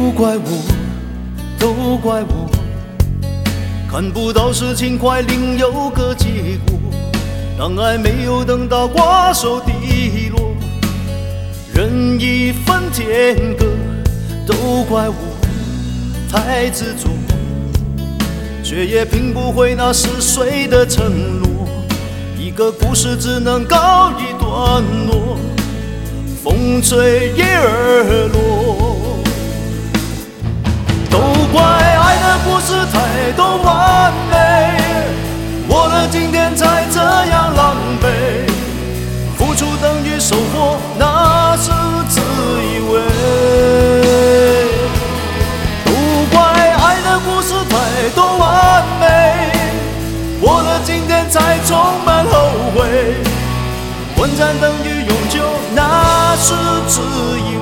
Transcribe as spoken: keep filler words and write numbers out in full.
都怪我，都怪我，看不到事情快另有个结果，当爱没有等到瓜熟蒂落，人已分天各，都怪我太执着，却也拼不回那是谁的承诺。一个故事只能告一段落，风吹叶儿落。都怪爱的故事太多完美，我的今天才这样狼狈，付出等于收获，那是自以为。都怪爱的故事太多完美，我的今天才充满后悔，混战等于永久，那是自以为。